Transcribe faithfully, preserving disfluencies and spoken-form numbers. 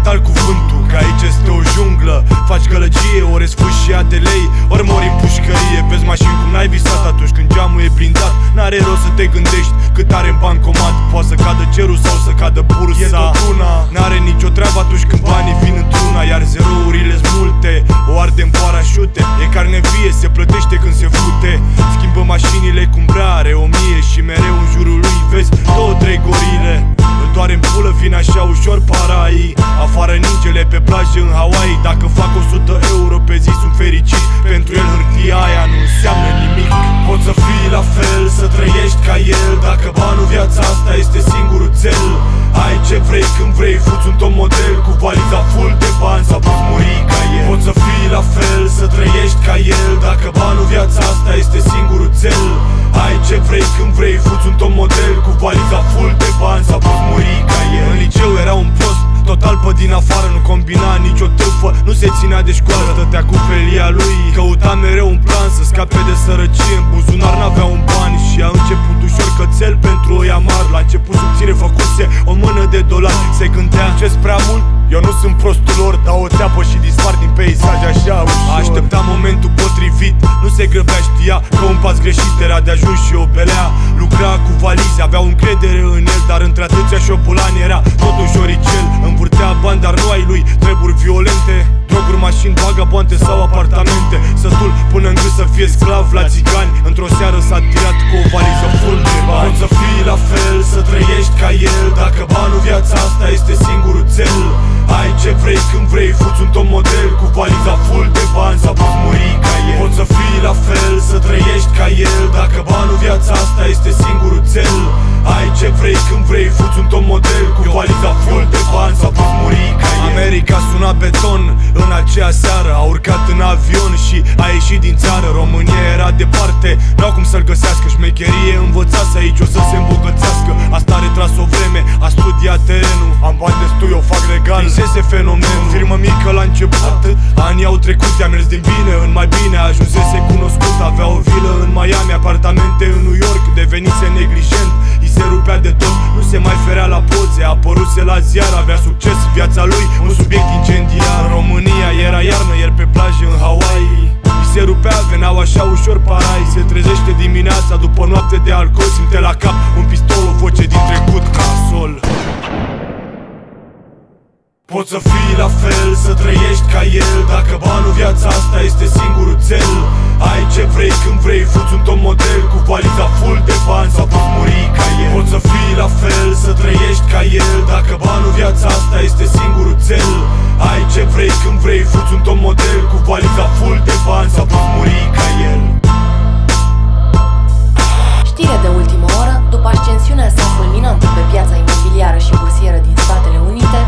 fatal cuvântul, că aici este o junglă. Faci gălăgie, ori sfâșia de lei, ori mori în pușcărie. Vezi mașini cum n-ai visat atunci când geamul e blindat. N-are rost să te gândești cât are în bancomat. Poate să cadă cerul sau să cadă bursa. N-are nicio treabă atunci când banii vin într-una, iar zerourile-s multe, o ardem parașute. E carne vie, se plătește când se fute. Schimbă mașinile cum vrea, are o mie și mereu în jurul lui vezi două, trei gorile. Îl doare în pulă, vin așa ușor paraii. Afară ningele pe plajă în Hawaii. Dacă fac o sută euro pe zi sunt fericit. Pentru el hârtia aia nu înseamnă nimic. Poți să fii la fel, să trăiești ca el. Dacă banul, viața asta este singurul cel. Ai ce vrei când vrei, fuți un top model cu valiza full de bani sau poți muri ca el. Poți să fii la fel, să trăiești ca el. Dacă banul, viața asta este singurul cel. Ai ce vrei când vrei, fuți un top model cu valiza full de bani sau poți muri ca el. În liceu era un prost total pe din afară, nu combina nicio târfă, nu se ținea de școală. Stătea cu felia lui, căuta mereu un plan să scape de sărăcie. În buzunar n-avea un bani și a început ușor cățel pentru o iamar. La început subțire făcuse o mână de dolari. Se gândea, ce-s prea mult? Eu nu sunt prostul lor, dau o țeapă și dispar din peisaj așa ușor. Aștepta momentul potrivit, nu se grăbea, știa că un pas greșit era de ajuns și o belea. Lucra cu valize, avea încredere în el, dar între atâția șopulani era totuși oricel. Învârtea bani, dar nu ai lui treburi violente, droguri, mașini, vagabonte sau apartamente. Sătul până în gât să fie sclav la țigani. Într-o seară s-a tirat cu o valiză full de bani. Poți să fii la fel, să trăiești ca el. Dacă banul, viața asta este singurul cel. Ai ce vrei când vrei, fuți un top model cu valiza full de bani sau poți muri ca el. Poți să fii la fel, să trăiești ca el. Dacă banul, viața asta este singurul cel. Ai ce vrei când vrei, fuți un top model cu valiza full de bani sau poți muri ca el. America suna beton în aceea seară. A urcat în avion și a ieșit din țară. România era departe, n-au cum să-l găsească. Șmecherie învățase, aici o să se îmbogățească. Asta a retras o vreme, a studiat terenul. Am bani destui, o fac legal, prinsese fenomen. Firmă mică la început, anii au trecut, i-a mers din bine în mai bine. Ajunsese cunoscut, avea o vilă în Miami, apartamente în New York. Devenise neglijent, i se rupea de tot, nu se mai ferea la poze. Apăruse la ziar, avea succes, viața lui un subiect incendiar. În România era iarnă, iar pe plajă în Hawaii i se rupea, veneau așa ușor parai. Se trezește dimineața după noapte de alcool, simte la cap un pistol, o voce din trecut ca sol. Poți să fii la fel, să trăiești ca el. Dacă banul, viața asta este singurul cel. Ai ce vrei când vrei, fuți un top model cu valiza full de bani sau poți muri ca el. Poți să fii la fel, să trăiești ca el. Dacă banul, viața asta este singurul cel. Ai ce vrei când vrei, fuți un top model cu valiza full de bani sau poți muri ca el. Știre de ultimă oră: după ascensiunea sa fulminantă pe piața imobiliară și bursieră din Statele Unite,